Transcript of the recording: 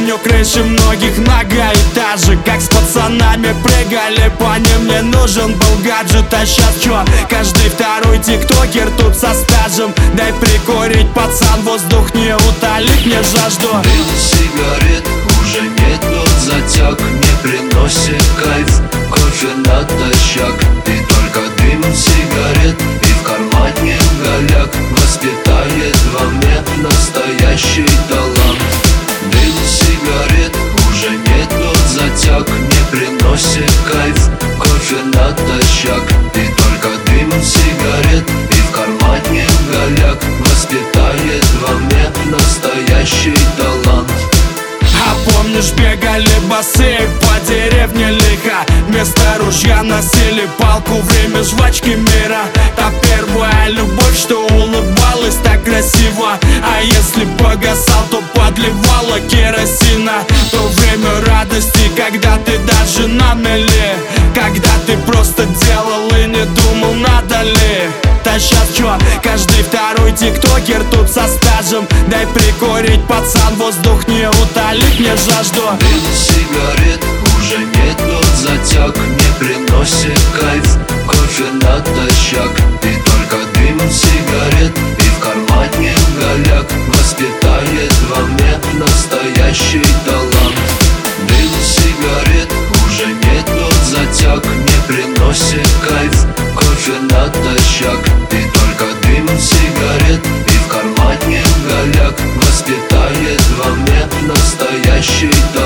Помню крыши многих многоэтажек, как с пацанами прыгали по ним. Мне нужен был гаджет, а щас чё? Каждый второй тиктокер тут со стажем. Дай прикурить, пацан, воздух не утолит мне жажду. Дым сигарет уже нет, тот затяг не приносит кайф. Кофе натощак и только дым сигарет. И в кармане голяк воспитает во мне настоящий талант. Дым сигарет уже нет, тот затяг не приносит кайф. Кофе натощак и только дым сигарет. И в кармане голяк воспитает во мне настоящий талант. А помнишь, бегали босые по деревне лихо, вместо ружья носили палку, время жвачки мира. Та первая любовь, что улыбалась так красиво. А если погасал, то подливала керосина. То время радости, когда ты даже на мели, когда ты просто делал и не думал, надо ли. Да щас чё? Каждый второй тиктокер тут со стажем. Дай прикурить, пацан, воздух не утолит мне жажду. Дым сигарет уже нет, тот затяг не приносит кайф. Кофе натощак и только дым сигарет. И в кармане голяк воспитает во мне настоящий талант. Дым сигарет уже нет, тот затяг не приносит кайф. Кофе натощак и только дым сигарет. И в кармане голяк воспитает во мне настоящий талант.